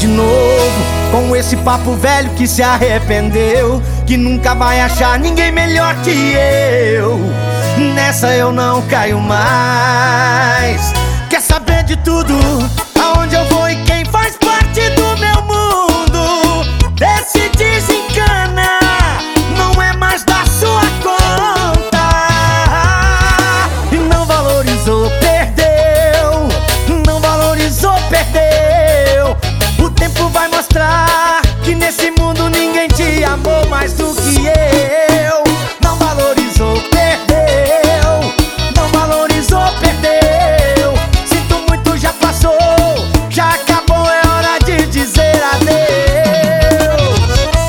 novo, com esse papo velho que se arrependeu, que nunca vai achar ninguém melhor que eu. Nessa eu não caio mais. Quer saber de tudo, aonde eu vou e quem faz parte do meu mundo. Desse desencana, não é mais da sua conta. E não valorizou, perdeu. Não valorizou, perdeu. O tempo vai mostrar que nesse mundo ninguém te amou mais do que eu. Não valorizou, perdeu. Não valorizou, perdeu. Sinto muito, já passou, já acabou, é hora de dizer adeus.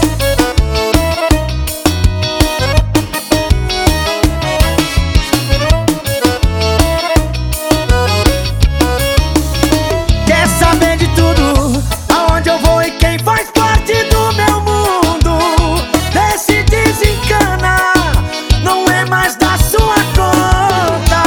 Quer saber de tudo, aonde eu vou e quem faz parte do meu mundo. Desse desencana, não é mais da sua conta.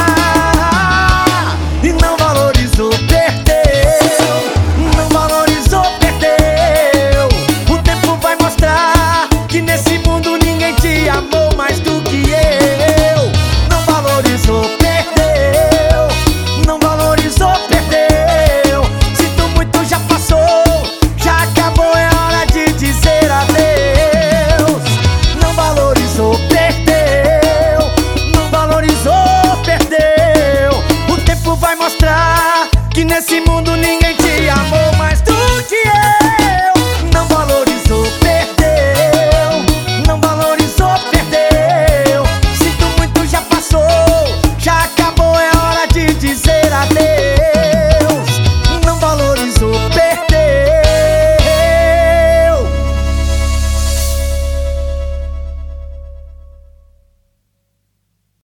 E não valorizou, perdeu. Não valorizou, perdeu. O tempo vai mostrar que nesse mundo ninguém te amou mais do que eu. Não valorizou, perdeu. Não valorizou, perdeu. Sinto muito, já passou, já acabou, é hora de dizer adeus. Não valorizou, perdeu. Não valorizou, perdeu. O tempo vai mostrar que nesse mundo